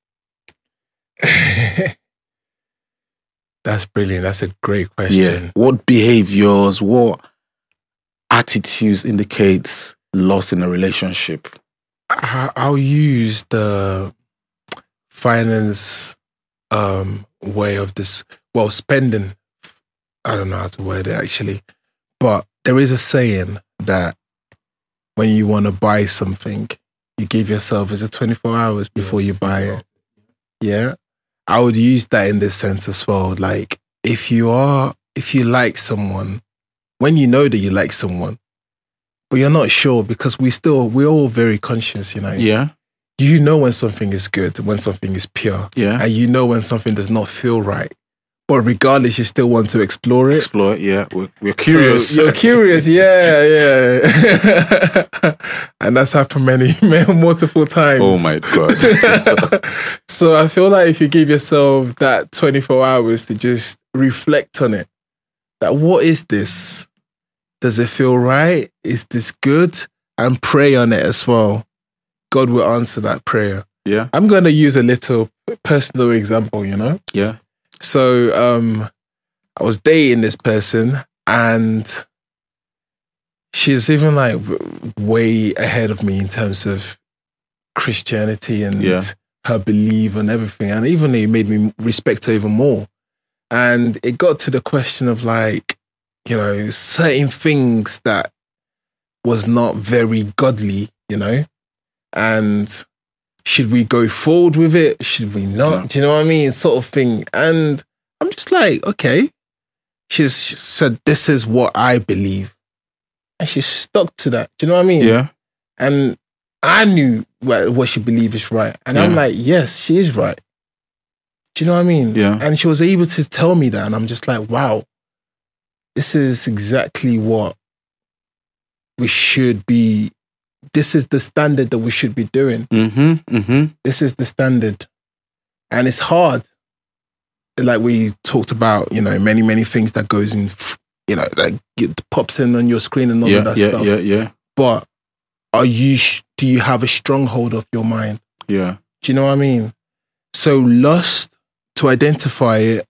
That's brilliant. That's a great question. Yeah. What behaviors, what attitudes indicates lust in a relationship? I'll use the finance way of this. Well, spending. I don't know how to word it actually. But there is a saying that when you want to buy something, you give yourself, is it 24 hours before you buy it? Yeah. I would use that in this sense as well. Like, if you like someone, when you know that you like someone, but you're not sure, because we're all very conscious, you know. Yeah. You know when something is good, when something is pure. Yeah. And you know when something does not feel right. But regardless, you still want to explore it. Explore it, yeah. We're curious. So you're curious, yeah. And that's happened multiple times. Oh my God. So I feel like if you give yourself that 24 hours to just reflect on it, that what is this? Does it feel right? Is this good? and pray on it as well, God will answer that prayer. Yeah. I'm going to use a little personal example, Yeah. So I was dating this person, and she's even like way ahead of me in terms of Christianity and her belief and everything. And even it made me respect her even more. And it got to the question of like, certain things that was not very godly, and should we go forward with it? Should we not? Yeah. Do you know what I mean? Sort of thing. And I'm just like, okay. She said, this is what I believe. And she stuck to that. Do you know what I mean? Yeah. And I knew what she believed is right. And I'm like, yes, she is right. Do you know what I mean? Yeah. And she was able to tell me that. And I'm just like, wow, this is exactly what we should be. This is the standard that we should be doing. Mm-hmm. Mm-hmm. This is the standard. And it's hard. Like we talked about, many, many things that goes in, like it pops in on your screen and all of that stuff. Yeah. But do you have a stronghold of your mind? Yeah. Do you know what I mean? So lust, to identify it,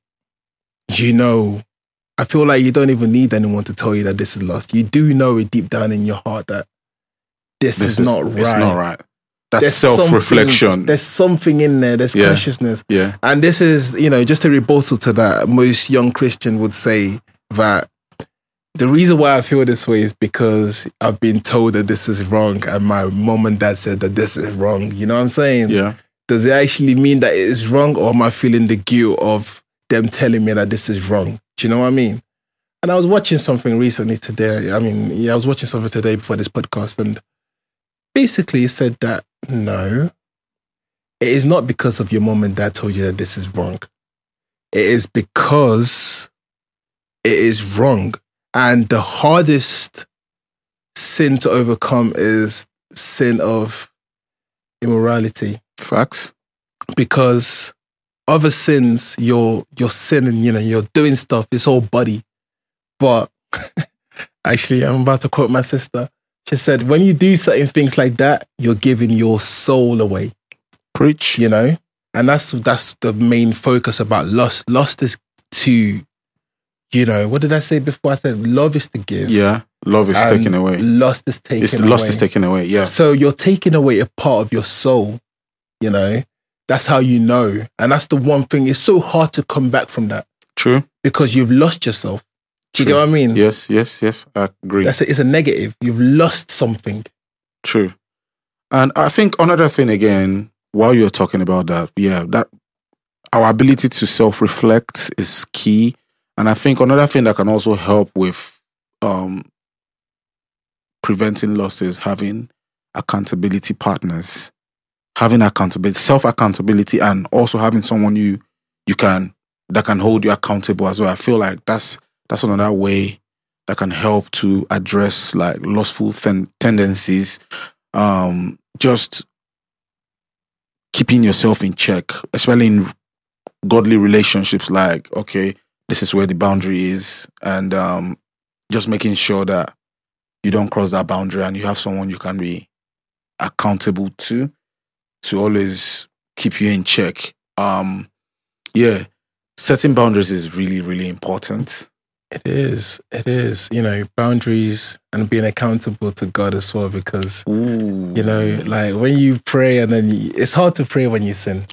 I feel like you don't even need anyone to tell you that this is lust. You do know it deep down in your heart that this is not right. It's not right. That's self-reflection. There's something in there. There's consciousness. Yeah. And this is, just a rebuttal to that. Most young Christian would say that the reason why I feel this way is because I've been told that this is wrong, and my mom and dad said that this is wrong. You know what I'm saying? Yeah. Does it actually mean that it is wrong, or am I feeling the guilt of them telling me that this is wrong? Do you know what I mean? And I was watching something recently today. I was watching something today before this podcast, and basically it said that no, it is not because of your mom and dad told you that this is wrong. It is because it is wrong. And the hardest sin to overcome is sin of immorality. Facts. Because other sins, you're sinning, you're doing stuff, it's all body. But actually, I'm about to quote my sister. She said, when you do certain things like that, you're giving your soul away. Preach. And that's the main focus about lust. Lust is to, what did I say before? I said love is to give. Yeah, love is taken away. Lust is taken away. Lust is taken away, yeah. So you're taking away a part of your soul, That's how you know. And that's the one thing. It's so hard to come back from that. True. Because you've lost yourself. Do you get what I mean? Yes. I agree. It's a negative. You've lost something. True. And I think another thing again, while you're talking about that, that our ability to self-reflect is key. And I think another thing that can also help with preventing lust is having accountability partners, having accountability, self-accountability, and also having someone that can hold you accountable as well. I feel like that's another way that can help to address like lustful tendencies. Just keeping yourself in check, especially in godly relationships. Like, okay, this is where the boundary is, and just making sure that you don't cross that boundary, and you have someone you can be accountable to always keep you in check. Setting boundaries is really, really important. It is. Boundaries and being accountable to God as well, because, like when you pray and then it's hard to pray when you sin.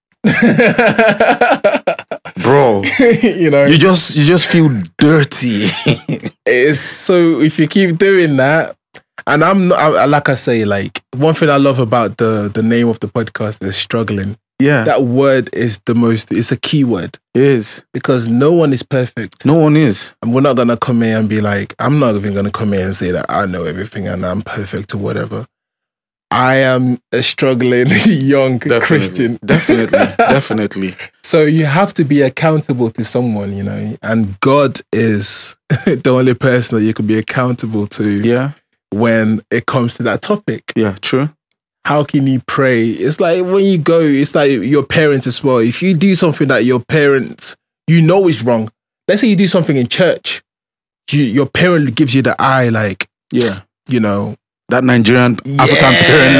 Bro, you just feel dirty. It's so if you keep doing that, and like I say, like one thing I love about the name of the podcast is struggling. Yeah. That word is it's a key word. It is. Because no one is perfect. No one is. And we're not going to come here and be like, I'm not even going to come here and say that I know everything and I'm perfect or whatever. I am a struggling young Christian. Definitely. So you have to be accountable to someone, and God is the only person that you can be accountable to when it comes to that topic. Yeah, true. How can you pray? It's like when you go, it's like your parents as well. If you do something that your parents, is wrong. Let's say you do something in church. Your parent gives you the eye like, That Nigerian African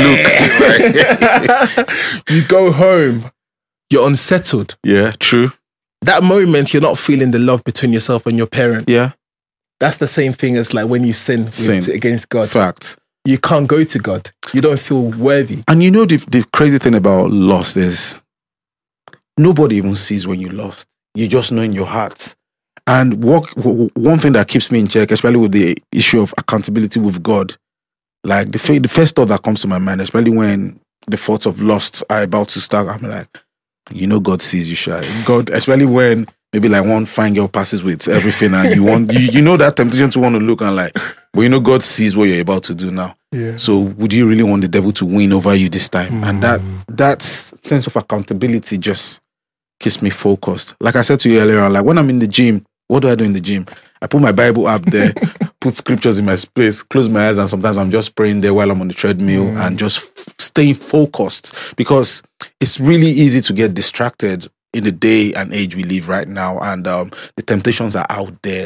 parent look. You go home, you're unsettled. Yeah, true. That moment, you're not feeling the love between yourself and your parent. Yeah. That's the same thing as like when you sin against God. Fact. You can't go to God. You don't feel worthy. And you know the crazy thing about lost is nobody even sees when you lost. You just know in your heart. And one thing that keeps me in check, especially with the issue of accountability with God, like the first thought that comes to my mind, especially when the thoughts of lost are about to start, I'm like, God sees you, shy. God, especially when maybe like one fine girl passes with everything and you want, you know that temptation to want to look and like, but God sees what you're about to do now. Yeah. So would you really want the devil to win over you this time? And that sense of accountability just keeps me focused. Like I said to you earlier on, like when I'm in the gym, what do I do in the gym? I put my Bible up there, put scriptures in my space, close my eyes, and sometimes I'm just praying there while I'm on the treadmill and just staying focused, because it's really easy to get distracted in the day and age we live right now, and the temptations are out there.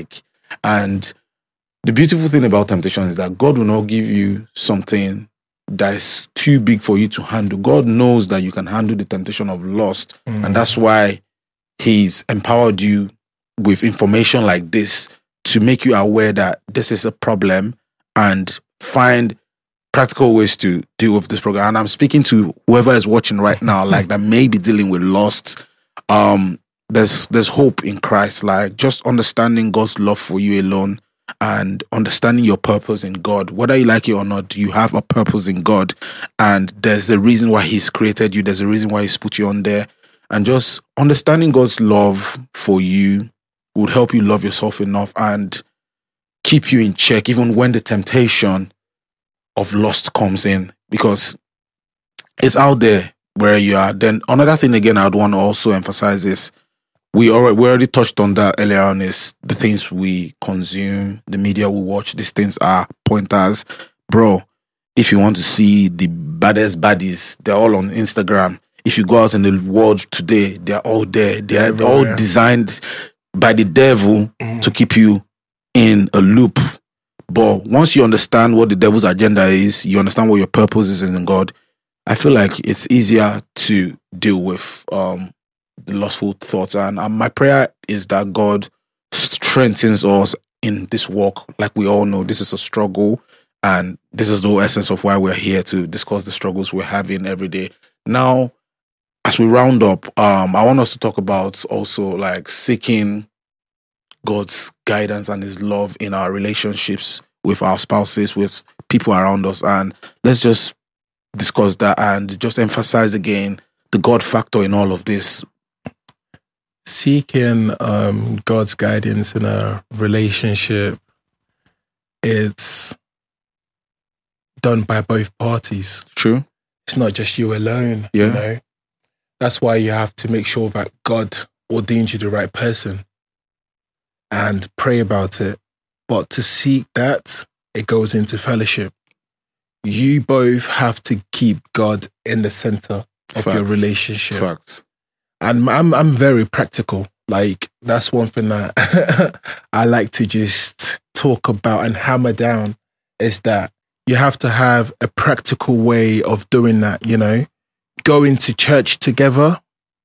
And the beautiful thing about temptation is that God will not give you something that is too big for you to handle. God knows that you can handle the temptation of lust, and that's why He's empowered you with information like this to make you aware that this is a problem and find practical ways to deal with this problem. And I'm speaking to whoever is watching right now, like that may be dealing with lust. There's hope in Christ, like just understanding God's love for you alone and understanding your purpose in God. Whether you like it or not, you have a purpose in God, and there's a reason why He's created you. There's a reason why He's put you on there, and just understanding God's love for you would help you love yourself enough and keep you in check even when the temptation of lust comes in, because it's out there where you are. Then another thing again I'd want to also emphasize is we already touched on that earlier on, is the things we consume, the media we watch. These things are pointers. Bro, if you want to see the baddest baddies, they're all on Instagram. If you go out in the world today, they're all there. They're all designed by the devil to keep you in a loop. But once you understand what the devil's agenda is, you understand what your purpose is in God, I feel like it's easier to deal with the lustful thoughts. And my prayer is that God strengthens us in this walk. Like we all know, this is a struggle, and this is the whole essence of why we're here, to discuss the struggles we're having every day. Now, as we round up, I want us to talk about also like seeking God's guidance and His love in our relationships with our spouses, with people around us. And let's just discuss that and just emphasize again the God factor in all of this. Seeking God's guidance in a relationship, it's done by both parties. True. It's not just you alone. Yeah. You know? That's why you have to make sure that God ordains you the right person and pray about it. But to seek that, it goes into fellowship. You both have to keep God in the center of your relationship. Facts. And I'm very practical. Like, that's one thing that I like to just talk about and hammer down, is that you have to have a practical way of doing that, you know? Going to church together,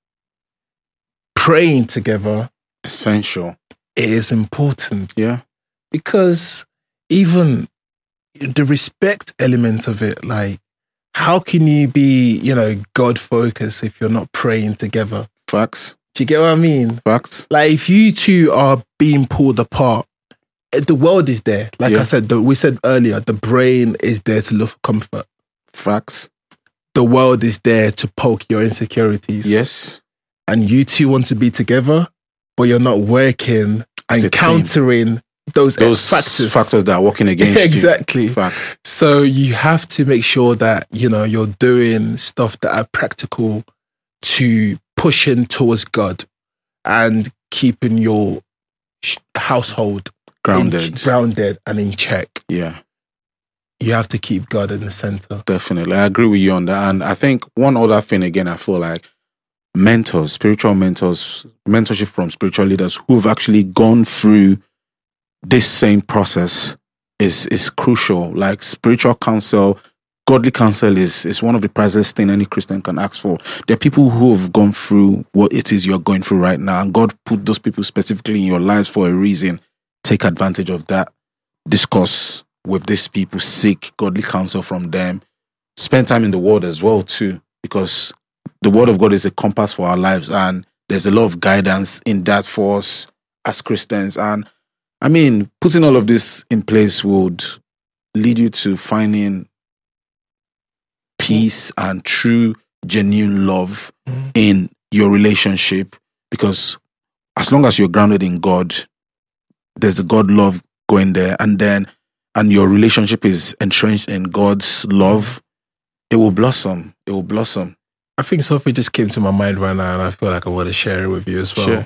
praying together. Essential. It is important. Yeah. Because even the respect element of it, like, how can you be, God focused if you're not praying together? Facts. Do you get what I mean? Facts. Like, if you two are being pulled apart, the world is there. Like I said, we said earlier, the brain is there to look for comfort. Facts. The world is there to poke your insecurities. Yes. And you two want to be together, but you're not working and countering those factors that are working against you. Exactly. Facts. So you have to make sure that, you're doing stuff that are practical to pushing towards God and keeping your household grounded and in check. Yeah. You have to keep God in the center. Definitely. I agree with you on that. And I think one other thing, again, I feel like mentors, spiritual mentors, mentorship from spiritual leaders who've actually gone through this same process is crucial. Like spiritual counsel, godly counsel is one of the priceless things any Christian can ask for. There are people who have gone through what it is you're going through right now, and God put those people specifically in your lives for a reason. Take advantage of that. Discuss with these people, seek godly counsel from them. Spend time in the Word as well too, because the Word of God is a compass for our lives, and there's a lot of guidance in that for us as Christians. And I mean, putting all of this in place would lead you to finding peace and true, genuine love in your relationship, because as long as you're grounded in God, there's a God love going there, and your relationship is entrenched in God's love, it will blossom. It will blossom. I think something just came to my mind right now, and I feel like I want to share it with you as well. Sure.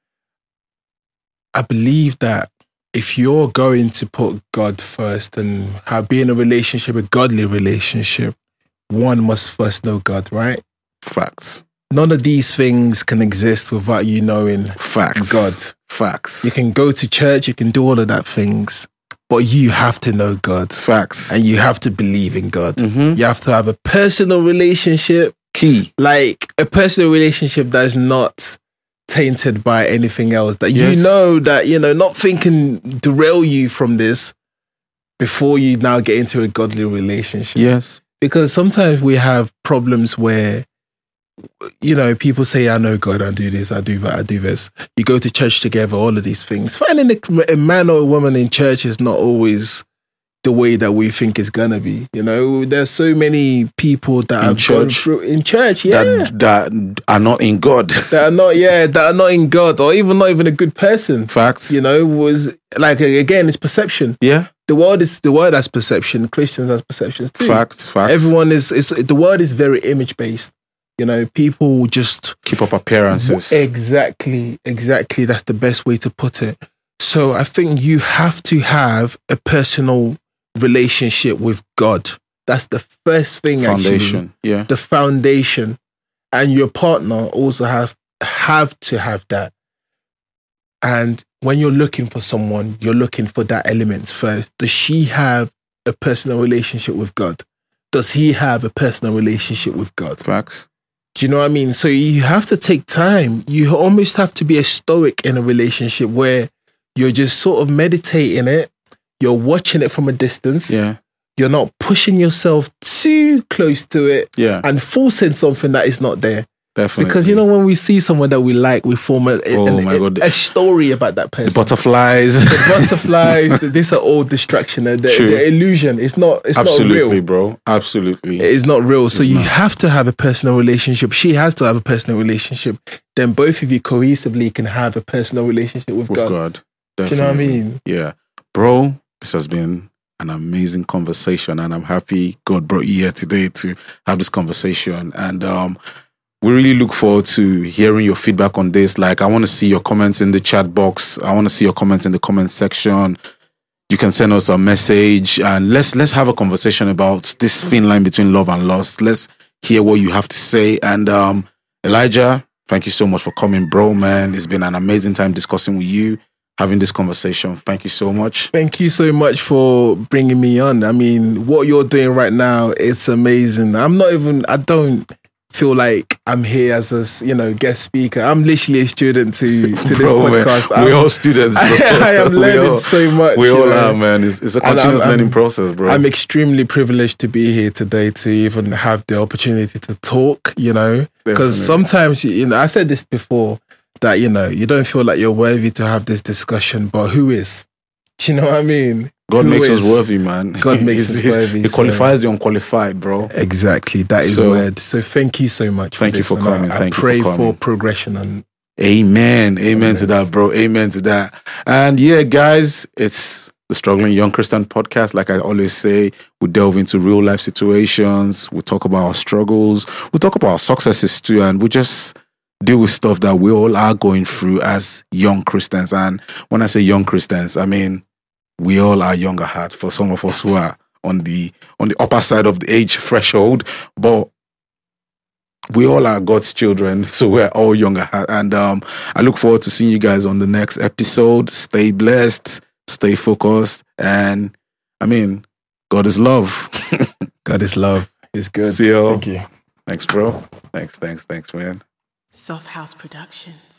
I believe that if you're going to put God first and be in a relationship, a godly relationship, one must first know God, right? Facts. None of these things can exist without you knowing God. Facts. You can go to church, you can do all of that things, but you have to know God. Facts. And you have to believe in God. You have to have a personal relationship. Key. Like a personal relationship that's not tainted by anything else. That you know that, nothing can derail you from this before you now get into a godly relationship. Yes. Because sometimes we have problems where, people say, I know God, I do this, I do that, I do this. You go to church together, all of these things. Finding a man or a woman in church is not always the way that we think it's gonna be. There's so many people that have gone through in church, that are not in God. that are not in God, or even not even a good person. Facts. Was like, again, it's perception. Yeah. The world has perception. Christians has perceptions too. Facts. Everyone the world is very image based. People just keep up appearances. Exactly. That's the best way to put it. So I think you have to have a personal relationship with God. That's the first thing. Foundation. Actually. The foundation. And your partner also have to have that. And when you're looking for someone, you're looking for that element first. Does she have a personal relationship with God? Does he have a personal relationship with God? Facts. Do you know what I mean? So you have to take time. You almost have to be a stoic in a relationship where you're just sort of meditating it. You're watching it from a distance. Yeah. You're not pushing yourself too close to it. Yeah. And forcing something that is not there. Definitely. Because when we see someone that we like, we form a story about that person. The butterflies. These are all distraction. The illusion. It's not real. Absolutely, bro. Absolutely. It's not real. So you have to have a personal relationship. She has to have a personal relationship. Then both of you cohesively can have a personal relationship with God. Definitely. Do you know what I mean? Yeah. Bro, this has been an amazing conversation, and I'm happy God brought you here today to have this conversation. And we really look forward to hearing your feedback on this. Like, I want to see your comments in the chat box. I want to see your comments in the comment section. You can send us a message, and let's have a conversation about this thin line between love and lust. Let's hear what you have to say. And Elijah, thank you so much for coming, bro, man. It's been an amazing time discussing with you, having this conversation. Thank you so much. Thank you so much for bringing me on. I mean, what you're doing right now, it's amazing. I don't feel like I'm here as a guest speaker. I'm literally a student to this podcast. We're all students, bro. I am learning so much. We all are, man. It's a continuous learning process, bro. I'm extremely privileged to be here today to even have the opportunity to talk, because sometimes, I said this before, that, you don't feel like you're worthy to have this discussion, but who is? Do you know what I mean? God makes us worthy, man. God makes us worthy. He qualifies the unqualified, bro. Exactly. That is the word. So thank you so much. Thank you for coming. I pray for progression. And Amen to that, bro. Amen to that. And yeah, guys, it's the Struggling Young Christian podcast. Like I always say, we delve into real life situations. We talk about our struggles. We talk about our successes too. And we just deal with stuff that we all are going through as young Christians. And when I say young Christians, I mean, we all are young at heart. For some of us who are on the upper side of the age threshold, but we all are God's children, so we're all young at heart. And I look forward to seeing you guys on the next episode. Stay blessed, stay focused, and I mean, God is love. God is love. It's good. See you. Thank you. Thanks, bro. Thanks, man. Soft House Productions.